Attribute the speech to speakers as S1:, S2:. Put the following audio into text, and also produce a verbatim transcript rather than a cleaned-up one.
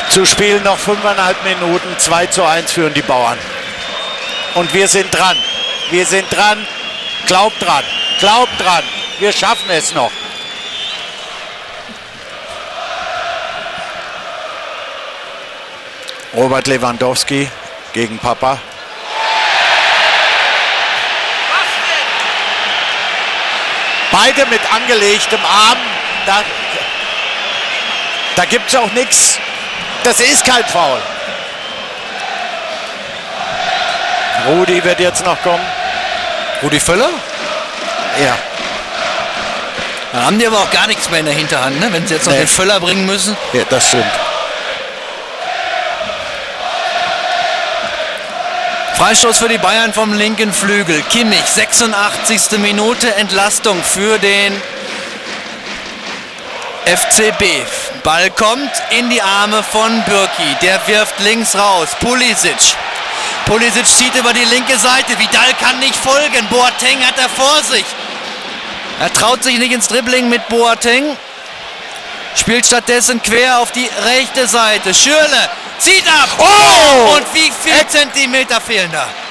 S1: Zu spielen noch fünfeinhalb Minuten, zwei zu eins führen die Bauern. Und wir sind dran. Wir sind dran. Glaubt dran. Glaubt dran. Wir schaffen es noch. Robert Lewandowski gegen Papa. Beide mit angelegtem Arm. Da, da gibt es auch nichts. Das ist kein Foul. Rudi wird jetzt noch kommen.
S2: Rudi Völler?
S1: Ja.
S2: Dann haben die aber auch gar nichts mehr in der Hinterhand, ne? Wenn sie jetzt noch
S1: Nee.
S2: den Völler bringen müssen.
S1: Ja, das stimmt.
S2: Freistoß für die Bayern vom linken Flügel. Kimmich, sechsundachtzigste Minute, Entlastung für den F C B. Ball kommt in die Arme von Bürki. Der wirft links raus. Pulisic. Pulisic zieht über die linke Seite. Vidal kann nicht folgen. Boateng hat er vor sich. Er traut sich nicht ins Dribbling mit Boateng. Spielt stattdessen quer auf die rechte Seite. Schürrle zieht ab.
S1: Oh!
S2: Und wie viele Zentimeter fehlen da?